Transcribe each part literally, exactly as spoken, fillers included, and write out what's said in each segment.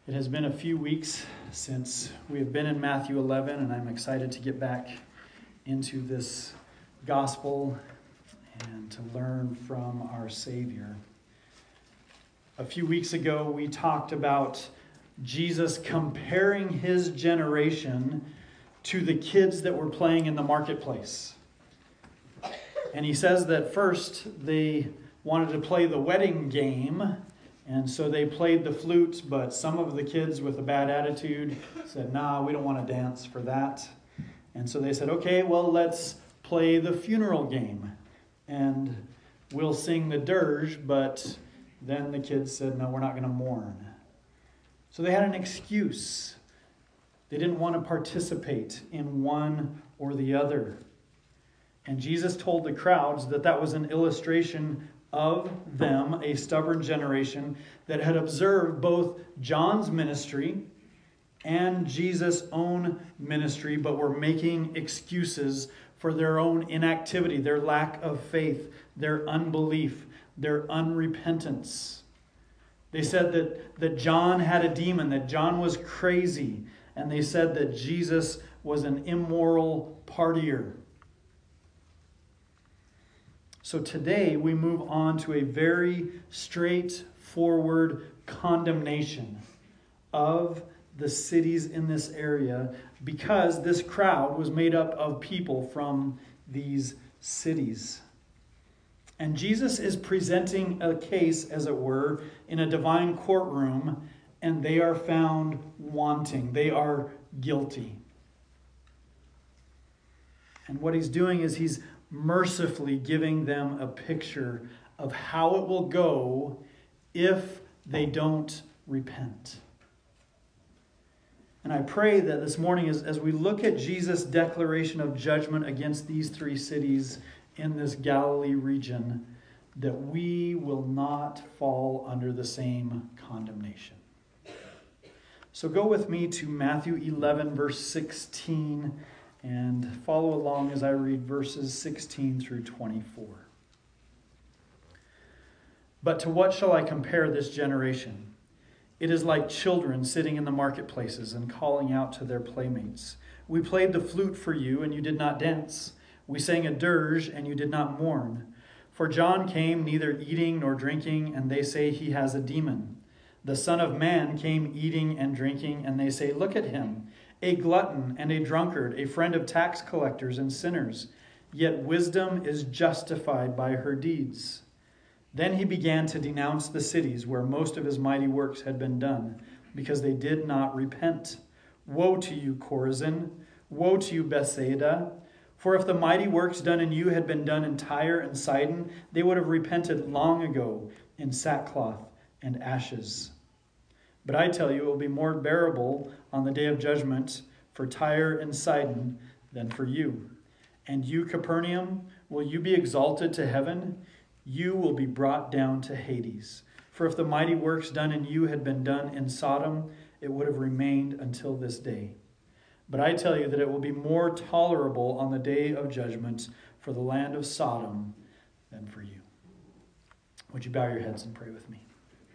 It has been a few weeks since we have been in Matthew eleven, and I'm excited to get back into this gospel and to learn from our Savior. A few weeks ago, we talked about Jesus comparing his generation to the kids that were playing in the marketplace. And he says that first they wanted to play the wedding game, and so they played the flute, but some of the kids with a bad attitude said, nah, we don't want to dance for that. And so they said, okay, well, let's play the funeral game, and we'll sing the dirge, but then the kids said, no, we're not going to mourn. So they had an excuse. They didn't want to participate in one or the other. And Jesus told the crowds that that was an illustration of them, a stubborn generation that had observed both John's ministry and Jesus' own ministry, but were making excuses for their own inactivity, their lack of faith, their unbelief, their unrepentance. They said that, that John had a demon, that John was crazy, and they said that Jesus was an immoral partier. So today we move on to a very straightforward condemnation of the cities in this area, because this crowd was made up of people from these cities. And Jesus is presenting a case, as it were, in a divine courtroom, and they are found wanting. They are guilty. And what he's doing is he's mercifully giving them a picture of how it will go if they don't repent. And I pray that this morning, as, as we look at Jesus' declaration of judgment against these three cities in this Galilee region, that we will not fall under the same condemnation. So go with me to Matthew eleven, verse sixteen, and follow along as I read verses sixteen through twenty-four. But to what shall I compare this generation? It is like children sitting in the marketplaces and calling out to their playmates. We played the flute for you, and you did not dance. We sang a dirge, and you did not mourn. For John came neither eating nor drinking, and they say he has a demon. The Son of Man came eating and drinking, and they say, look at him, a glutton and a drunkard, a friend of tax collectors and sinners. Yet wisdom is justified by her deeds. Then he began to denounce the cities where most of his mighty works had been done, because they did not repent. Woe to you, Chorazin! Woe to you, Bethsaida! For if the mighty works done in you had been done in Tyre and Sidon, they would have repented long ago in sackcloth and ashes. But I tell you, it will be more bearable on the day of judgment for Tyre and Sidon than for you. And you, Capernaum, will you be exalted to heaven? You will be brought down to Hades. For if the mighty works done in you had been done in Sodom, it would have remained until this day. But I tell you that it will be more tolerable on the day of judgment for the land of Sodom than for you. Would you bow your heads and pray with me?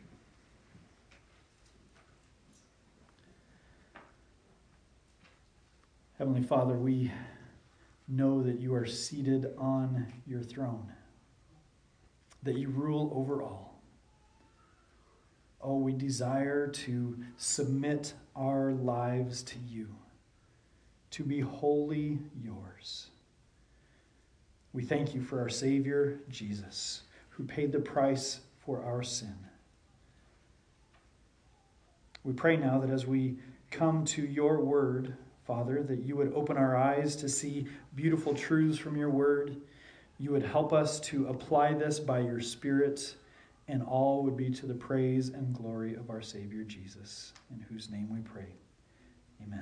Heavenly Father, we know that you are seated on your throne, that you rule over all. Oh, we desire to submit our lives to you, to be wholly yours. We thank you for our Savior, Jesus, who paid the price for our sin. We pray now that as we come to your word, Father, that you would open our eyes to see beautiful truths from your word. You would help us to apply this by your Spirit, and all would be to the praise and glory of our Savior Jesus, in whose name we pray. Amen.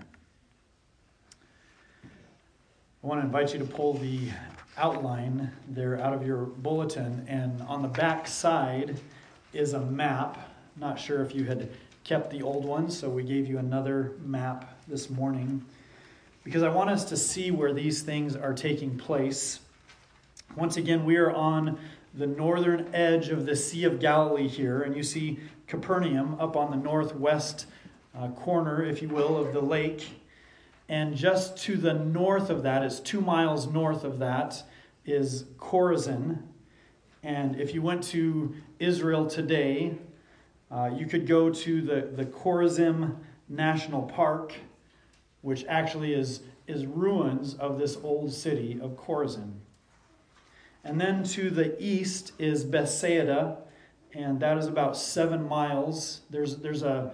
I want to invite you to pull the outline there out of your bulletin, and on the back side is a map. Not sure if you had kept the old one, so we gave you another map this morning, because I want us to see where these things are taking place. Once again, we are on the northern edge of the Sea of Galilee here, and you see Capernaum up on the northwest uh, corner, if you will, of the lake. And just to the north of that, it's two miles north of that, is Chorazin. And if you went to Israel today, uh, you could go to the, the Chorazim National Park, which actually is, is ruins of this old city of Chorazin. And then to the east is Bethsaida, and that is about seven miles. There's, there's a,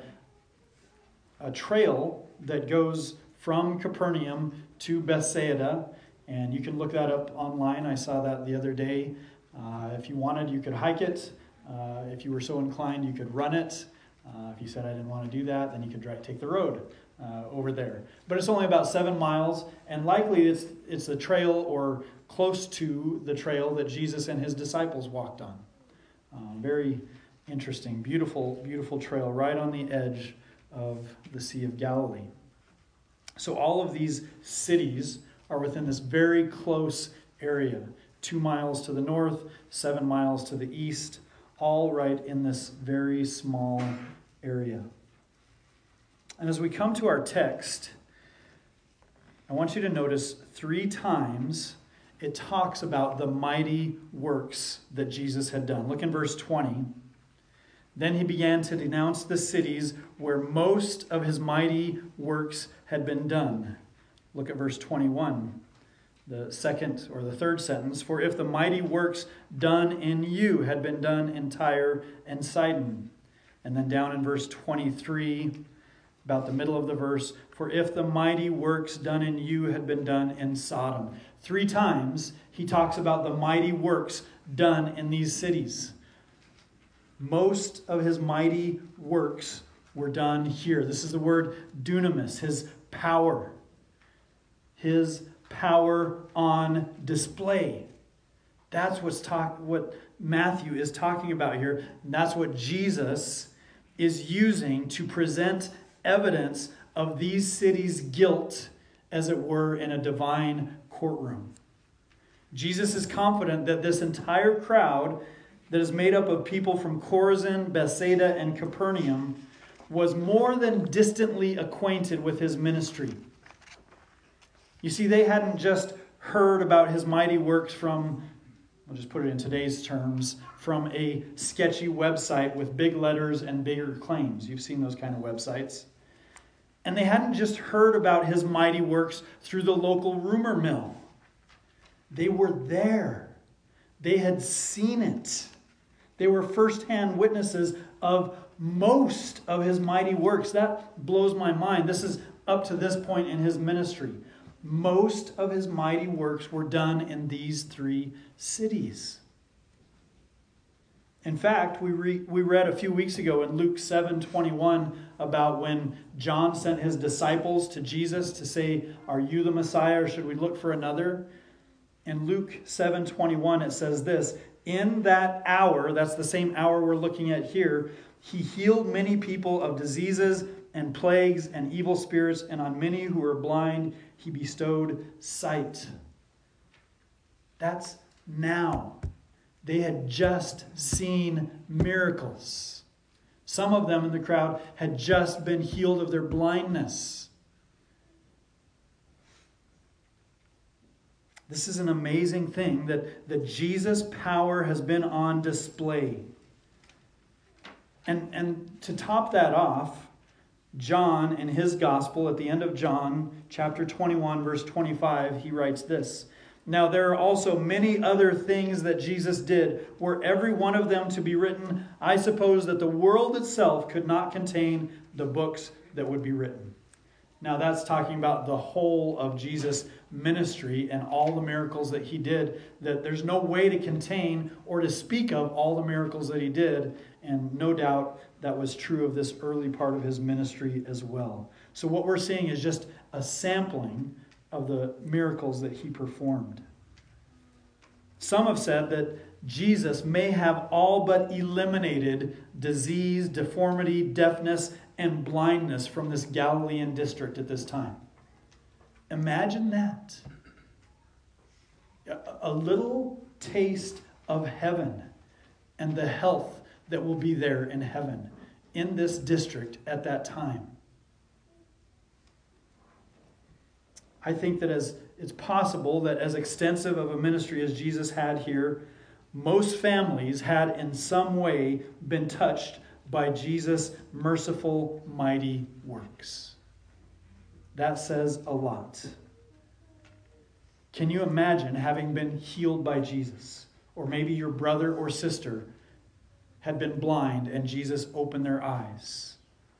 a trail that goes from Capernaum to Bethsaida, and you can look that up online. I saw that the other day. Uh, if you wanted, you could hike it. Uh, if you were so inclined, you could run it. Uh, if you said I didn't want to do that, then you could drive, take the road uh, over there. But it's only about seven miles, and likely it's it's a trail or close to the trail that Jesus and his disciples walked on. Um, very interesting, beautiful, beautiful trail right on the edge of the Sea of Galilee. So all of these cities are within this very close area. Two miles to the north, seven miles to the east, all right in this very small area. And as we come to our text, I want you to notice three times it talks about the mighty works that Jesus had done. Look in verse twenty. Then he began to denounce the cities where most of his mighty works had been done. Look at verse twenty-one, the second or the third sentence. For if the mighty works done in you had been done in Tyre and Sidon. And then down in verse twenty-three, about the middle of the verse, for if the mighty works done in you had been done in Sodom. Three times he talks about the mighty works done in these cities. Most of his mighty works were done here. This is the word dunamis, his power. His power on display. That's what's talk, what Matthew is talking about here. And that's what Jesus is using to present evidence of these cities' guilt, as it were, in a divine courtroom. Jesus is confident that this entire crowd that is made up of people from Chorazin, Bethsaida, and Capernaum was more than distantly acquainted with his ministry. You see, they hadn't just heard about his mighty works from, I'll just put it in today's terms, from a sketchy website with big letters and bigger claims. You've seen those kind of websites. And they hadn't just heard about his mighty works through the local rumor mill. They were there. They had seen it. They were firsthand witnesses of most of his mighty works. That blows my mind. This is up to this point in his ministry. Most of his mighty works were done in these three cities. In fact, we re- we read a few weeks ago in Luke seven twenty-one about when John sent his disciples to Jesus to say, "Are you the Messiah, or should we look for another?" In Luke seven twenty-one it says this, in that hour, that's the same hour we're looking at here, he healed many people of diseases and plagues and evil spirits, and on many who were blind he bestowed sight. That's now. They had just seen miracles. Some of them in the crowd had just been healed of their blindness. This is an amazing thing that, that Jesus' power has been on display. And, and to top that off, John, in his gospel, at the end of John, chapter twenty-one, verse twenty-five, he writes this. Now there are also many other things that Jesus did, were every one of them to be written, I suppose that the world itself could not contain the books that would be written. Now that's talking about the whole of Jesus' ministry and all the miracles that he did, that there's no way to contain or to speak of all the miracles that he did. And no doubt that was true of this early part of his ministry as well. So what we're seeing is just a sampling of the miracles that he performed. Some have said that Jesus may have all but eliminated disease, deformity, deafness, and blindness from this Galilean district at this time. Imagine that. A little taste of heaven and the health that will be there in heaven in this district at that time. I think that as it's possible that as extensive of a ministry as Jesus had here, most families had in some way been touched by Jesus' merciful, mighty works. That says a lot. Can you imagine having been healed by Jesus? Or maybe your brother or sister had been blind and Jesus opened their eyes.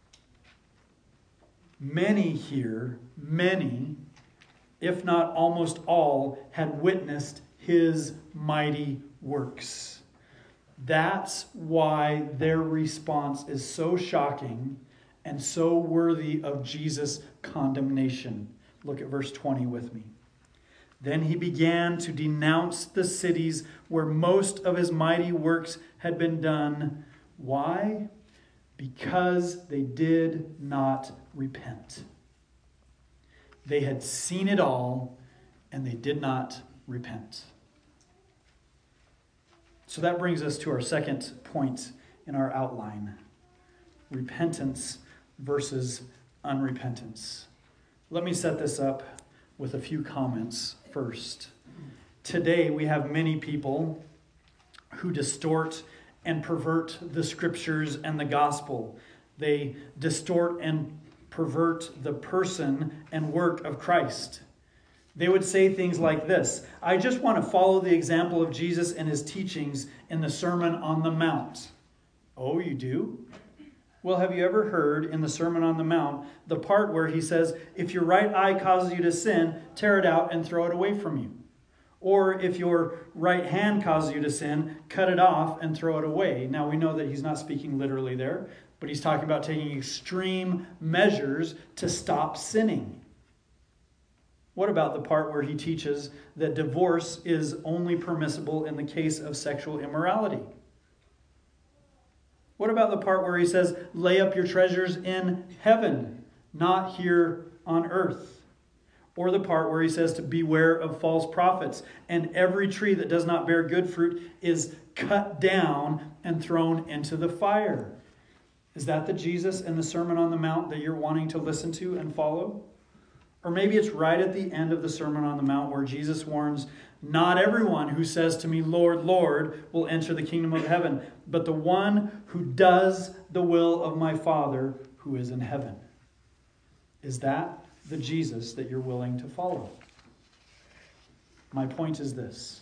Many here, many, if not almost all, had witnessed his mighty works. That's why their response is so shocking and so worthy of Jesus' condemnation. Look at verse twenty with me. Then he began to denounce the cities where most of his mighty works had been done. Why? Because they did not repent. They had seen it all, and they did not repent. So that brings us to our second point in our outline. Repentance versus unrepentance. Let me set this up with a few comments first. Today we have many people who distort and pervert the scriptures and the gospel. They distort and pervert the person and work of Christ. They would say things like this: I just want to follow the example of Jesus and his teachings in the Sermon on the Mount. Oh, you do? Well, have you ever heard in the Sermon on the Mount the part where he says, if your right eye causes you to sin, tear it out and throw it away from you? Or if your right hand causes you to sin, cut it off and throw it away. Now we know that he's not speaking literally there, but he's talking about taking extreme measures to stop sinning. What about the part where he teaches that divorce is only permissible in the case of sexual immorality? What about the part where he says, lay up your treasures in heaven, not here on earth? Or the part where he says to beware of false prophets, and every tree that does not bear good fruit is cut down and thrown into the fire. Is that the Jesus in the Sermon on the Mount that you're wanting to listen to and follow? Or maybe it's right at the end of the Sermon on the Mount where Jesus warns, not everyone who says to me, Lord, Lord, will enter the kingdom of heaven, but the one who does the will of my Father who is in heaven. Is that the Jesus that you're willing to follow? My point is this.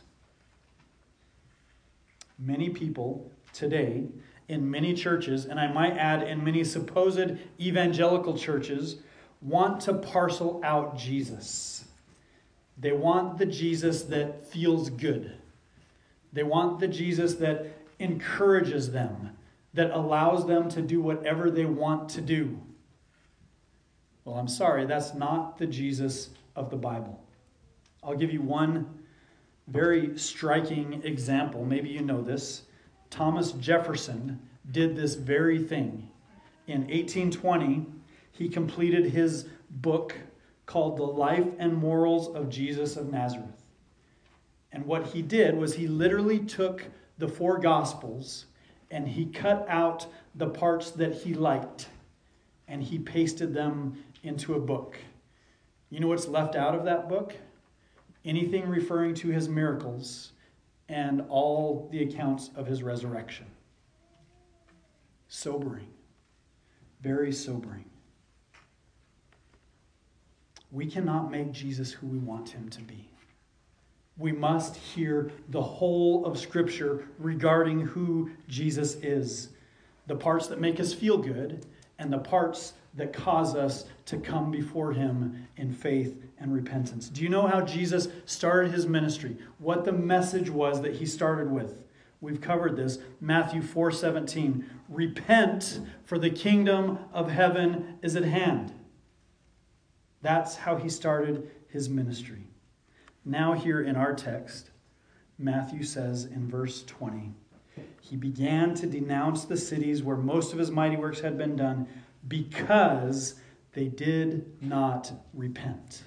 Many people today in many churches, and I might add in many supposed evangelical churches, want to parcel out Jesus. They want the Jesus that feels good. They want the Jesus that encourages them, that allows them to do whatever they want to do. Well, I'm sorry, that's not the Jesus of the Bible. I'll give you one very striking example. Maybe you know this. Thomas Jefferson did this very thing. In eighteen twenty, he completed his book called The Life and Morals of Jesus of Nazareth. And what he did was he literally took the four Gospels and he cut out the parts that he liked and he pasted them into a book. You know what's left out of that book? Anything referring to his miracles and all the accounts of his resurrection. Sobering. Very sobering. We cannot make Jesus who we want him to be. We must hear the whole of Scripture regarding who Jesus is. The parts that make us feel good and the parts that cause us to come before him in faith and repentance. Do you know how Jesus started his ministry? What the message was that he started with? We've covered this. Matthew four seventeen. Repent, for the kingdom of heaven is at hand. That's how he started his ministry. Now here in our text, Matthew says in verse twenty, he began to denounce the cities where most of his mighty works had been done because they did not repent.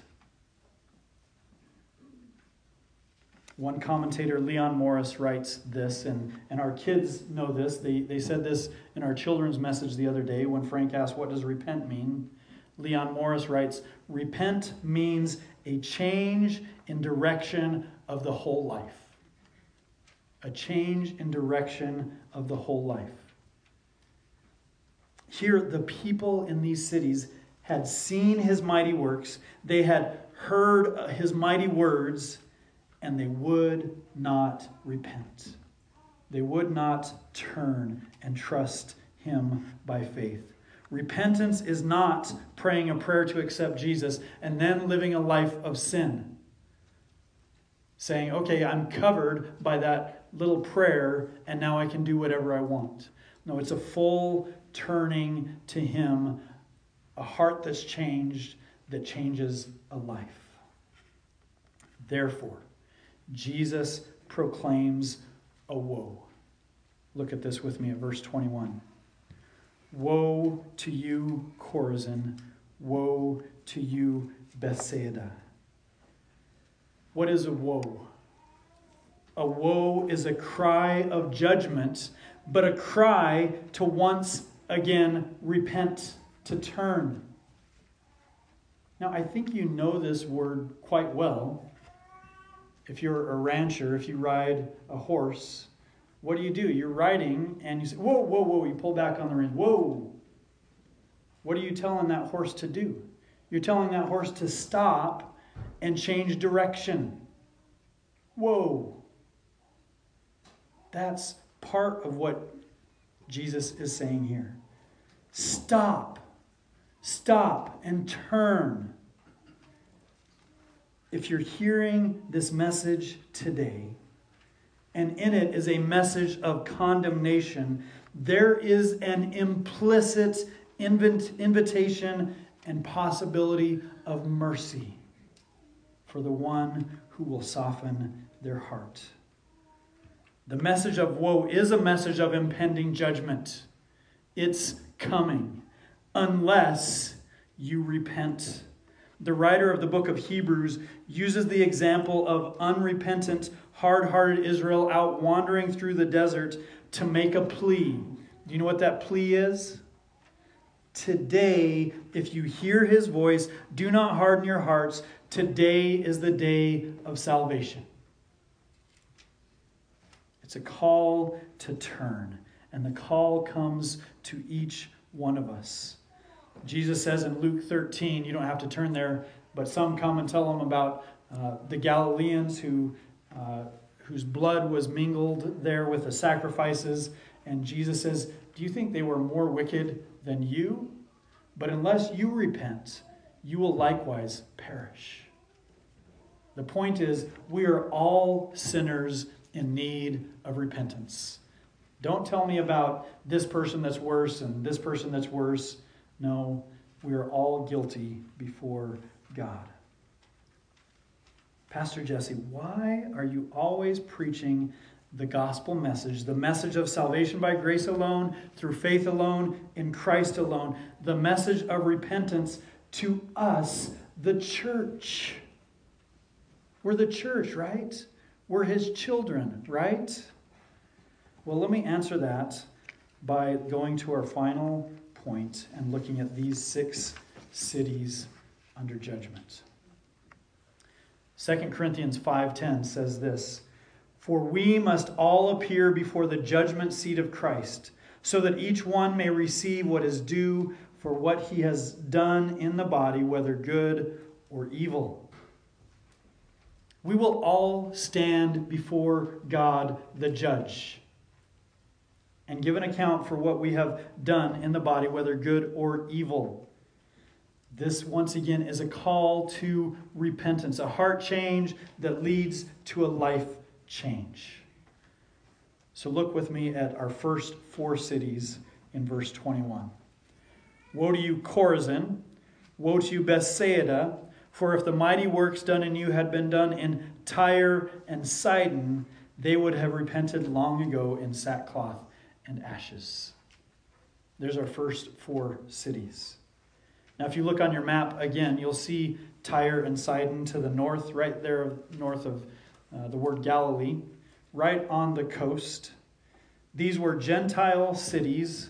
One commentator, Leon Morris, writes this, and, and our kids know this. They, they said this in our children's message the other day when Frank asked, what does repent mean? Leon Morris writes, repent means a change in direction of the whole life. A change in direction of the whole life. Here, the people in these cities had seen his mighty works. They had heard his mighty words, and they would not repent. They would not turn and trust him by faith. Repentance is not praying a prayer to accept Jesus and then living a life of sin. Saying, okay, I'm covered by that little prayer, and now I can do whatever I want. No, it's a full turning to him, a heart that's changed, that changes a life. Therefore, Jesus proclaims a woe. Look at this with me at verse twenty-one. Woe to you, Chorazin. Woe to you, Bethsaida. What is a woe? A woe is a cry of judgment, but a cry to once again repent, to turn. Now, I think you know this word quite well. If you're a rancher, if you ride a horse, what do you do? You're riding and you say, whoa, whoa, whoa. You pull back on the reins. Whoa. What are you telling that horse to do? You're telling that horse to stop and change direction. Whoa. That's part of what Jesus is saying here. Stop. Stop and turn. If you're hearing this message today, and in it is a message of condemnation, there is an implicit invit- invitation and possibility of mercy for the one who will soften their heart. The message of woe is a message of impending judgment. It's coming unless you repent. The writer of the book of Hebrews uses the example of unrepentant, hard-hearted Israel out wandering through the desert to make a plea. Do you know what that plea is? Today, if you hear his voice, do not harden your hearts. Today is the day of salvation. It's a call to turn, and the call comes to each one of us. Jesus says in Luke thirteen, you don't have to turn there, but some come and tell him about uh, the Galileans who uh, whose blood was mingled there with the sacrifices. And Jesus says, do you think they were more wicked than you? But unless you repent, you will likewise perish. The point is, we are all sinners in need of repentance. Don't tell me about this person that's worse and this person that's worse. No, we are all guilty before God. Pastor Jesse, why are you always preaching the gospel message, the message of salvation by grace alone, through faith alone, in Christ alone, the message of repentance to us, the church? We're the church, right? We're his children, right? Well, let me answer that by going to our final point and looking at these six cities under judgment. Second Corinthians five ten says this, for we must all appear before the judgment seat of Christ, so that each one may receive what is due for what he has done in the body, whether good or evil. We will all stand before God, the judge, and give an account for what we have done in the body, whether good or evil. This, once again, is a call to repentance, a heart change that leads to a life change. So look with me at our first four cities in verse twenty-one. Woe to you, Chorazin! Woe to you, Bethsaida! For if the mighty works done in you had been done in Tyre and Sidon, they would have repented long ago in sackcloth and ashes. There's our first four cities. Now, if you look on your map again, you'll see Tyre and Sidon to the north, right there north of uh, the word Galilee, right on the coast. These were Gentile cities,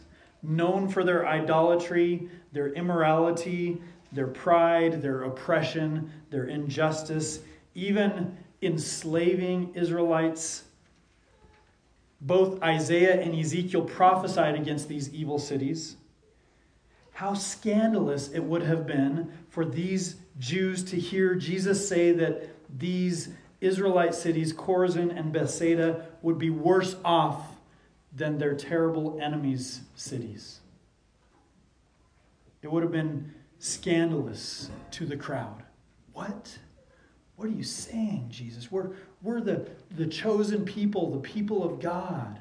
known for their idolatry, their immorality, their pride, their oppression, their injustice, even enslaving Israelites. Both Isaiah and Ezekiel prophesied against these evil cities. How scandalous it would have been for these Jews to hear Jesus say that these Israelite cities, Chorazin and Bethsaida, would be worse off than their terrible enemies' cities. It would have been scandalous to the crowd. What? What are you saying, Jesus? We're, we're the, the chosen people, the people of God.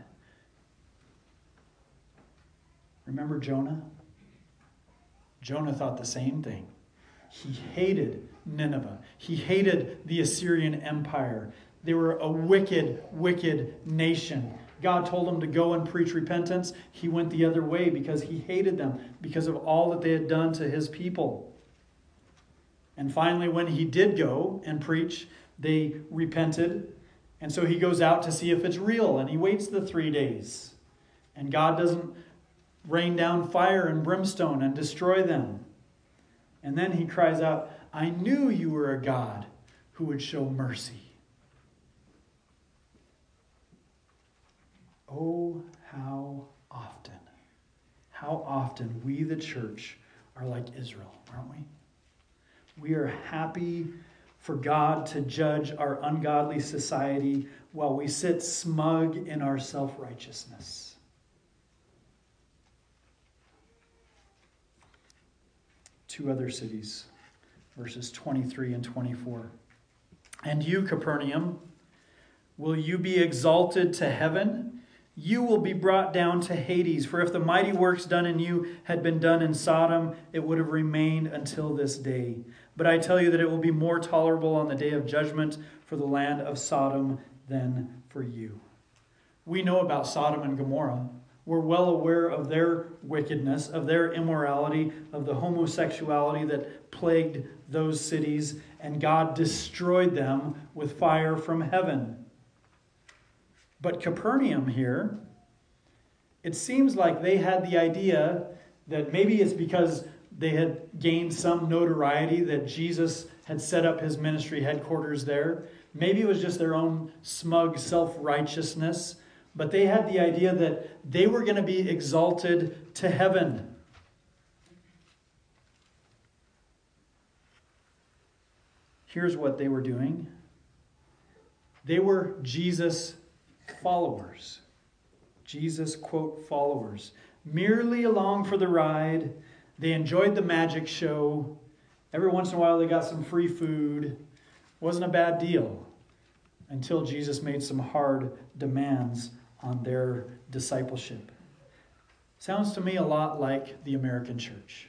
Remember Jonah? Jonah thought the same thing. He hated Nineveh. He hated the Assyrian Empire. They were a wicked, wicked nation. God told him to go and preach repentance. He went the other way because he hated them, because of all that they had done to his people. And finally, when he did go and preach, they repented. And so he goes out to see if it's real. And he waits the three days. And God doesn't rain down fire and brimstone and destroy them. And then he cries out, I knew you were a God who would show mercy. Oh, how often, how often we, the church, are like Israel, aren't we? We are happy for God to judge our ungodly society while we sit smug in our self-righteousness. Two other cities, verses twenty-three and twenty-four. And you, Capernaum, will you be exalted to heaven? You will be brought down to Hades. For if the mighty works done in you had been done in Sodom, it would have remained until this day. But I tell you that it will be more tolerable on the day of judgment for the land of Sodom than for you. We know about Sodom and Gomorrah. We're well aware of their wickedness, of their immorality, of the homosexuality that plagued those cities, and God destroyed them with fire from heaven. But Capernaum here, it seems like they had the idea that maybe it's because they had gained some notoriety that Jesus had set up his ministry headquarters there. Maybe it was just their own smug self-righteousness. But they had the idea that they were going to be exalted to heaven. Here's what they were doing. They were Jesus followers. Jesus, quote, followers. Merely along for the ride. They enjoyed the magic show. Every once in a while they got some free food. Wasn't a bad deal. Until Jesus made some hard demands on their discipleship. Sounds to me a lot like the American church.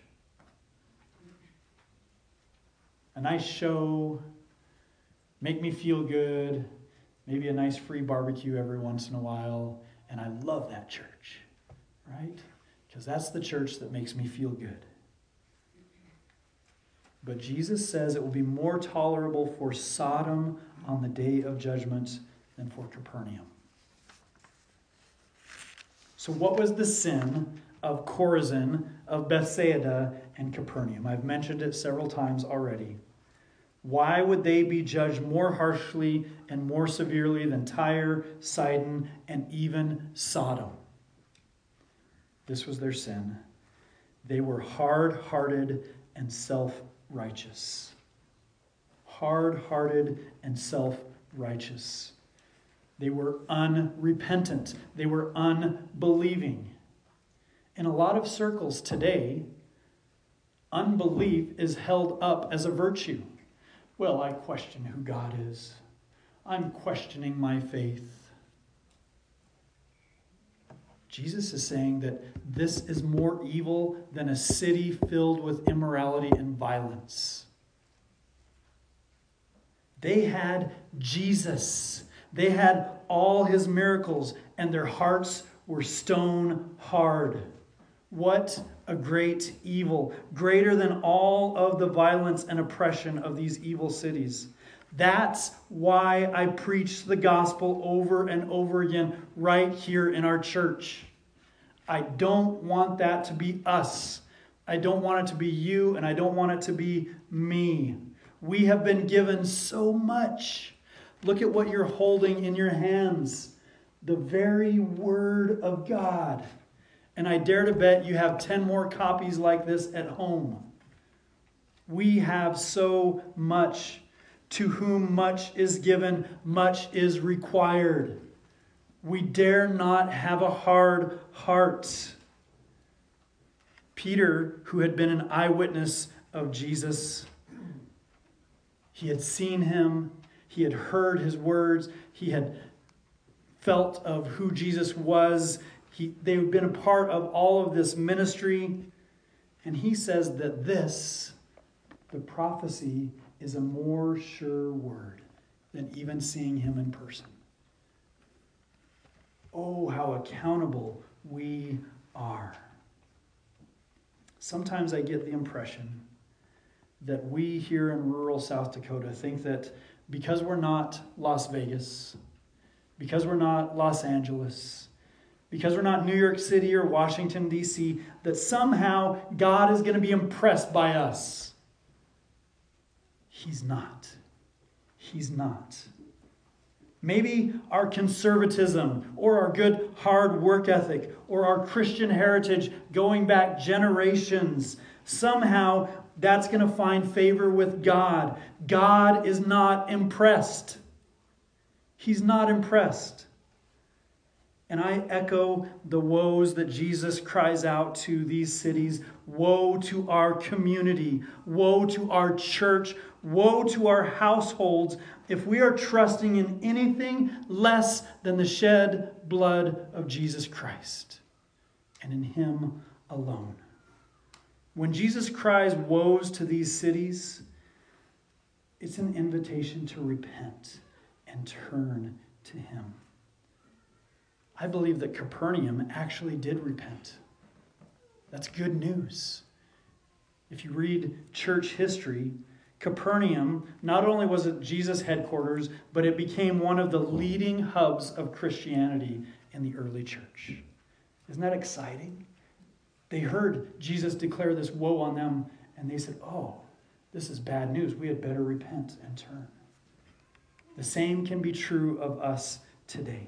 A nice show, make me feel good, maybe a nice free barbecue every once in a while, and I love that church, right? Because that's the church that makes me feel good. But Jesus says it will be more tolerable for Sodom on the day of judgment than for Capernaum. So what was the sin of Chorazin, of Bethsaida, and Capernaum? I've mentioned it several times already. Why would they be judged more harshly and more severely than Tyre, Sidon, and even Sodom? This was their sin. They were hard-hearted and self-righteous. Hard-hearted and self-righteous. They were unrepentant. They were unbelieving. In a lot of circles today, unbelief is held up as a virtue. Well, I question who God is. I'm questioning my faith. Jesus is saying that this is more evil than a city filled with immorality and violence. They had Jesus. They had all his miracles, and their hearts were stone hard. What a great evil, greater than all of the violence and oppression of these evil cities. That's why I preach the gospel over and over again right here in our church. I don't want that to be us. I don't want it to be you, and I don't want it to be me. We have been given so much. Look at what you're holding in your hands. The very Word of God. And I dare to bet you have ten more copies like this at home. We have so much. To whom much is given, much is required. We dare not have a hard heart. Peter, who had been an eyewitness of Jesus, he had seen him, he had heard his words, he had felt of who Jesus was. He, they had been a part of all of this ministry. And he says that this, the prophecy, is a more sure word than even seeing him in person. Oh, how accountable we are. Sometimes I get the impression that we here in rural South Dakota think that because we're not Las Vegas, because we're not Los Angeles, because we're not New York City or Washington, D C, that somehow God is going to be impressed by us. He's not. He's not. Maybe our conservatism or our good hard work ethic or our Christian heritage going back generations, somehow that's going to find favor with God. God is not impressed. He's not impressed. And I echo the woes that Jesus cries out to these cities. Woe to our community. Woe to our church. Woe to our households if we are trusting in anything less than the shed blood of Jesus Christ and in Him alone. When Jesus cries woes to these cities, it's an invitation to repent and turn to Him. I believe that Capernaum actually did repent. That's good news. If you read church history, Capernaum, not only was it Jesus' headquarters, but it became one of the leading hubs of Christianity in the early church. Isn't that exciting? They heard Jesus declare this woe on them, and they said, oh, this is bad news. We had better repent and turn. The same can be true of us today.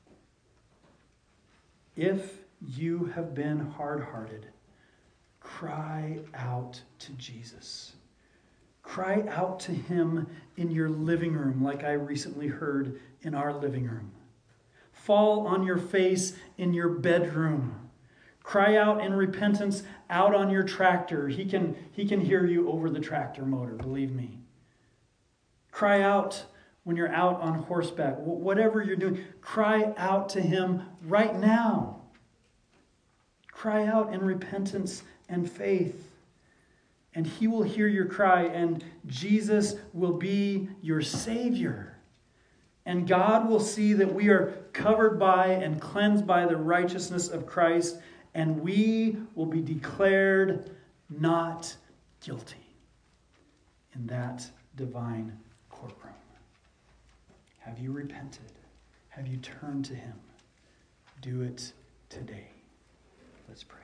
If you have been hard-hearted, cry out to Jesus. Cry out to Him in your living room, like I recently heard in our living room. Fall on your face in your bedroom. Cry out in repentance out on your tractor. He can, he can hear you over the tractor motor, believe me. Cry out when you're out on horseback. Whatever you're doing, cry out to Him right now. Cry out in repentance and faith. And He will hear your cry, and Jesus will be your Savior. And God will see that we are covered by and cleansed by the righteousness of Christ, and we will be declared not guilty in that divine courtroom. Have you repented? Have you turned to Him? Do it today. Let's pray.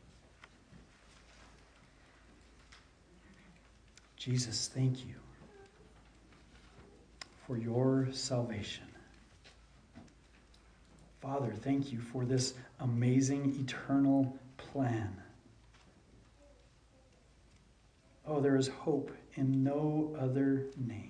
Jesus, thank you for your salvation. Father, thank you for this amazing eternal plan. Oh, there is hope in no other name.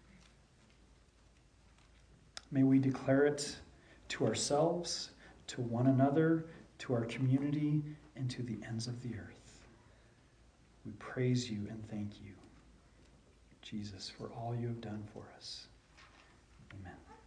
May we declare it to ourselves, to one another, to our community, and to the ends of the earth. We praise you and thank you, Jesus, for all you have done for us. Amen.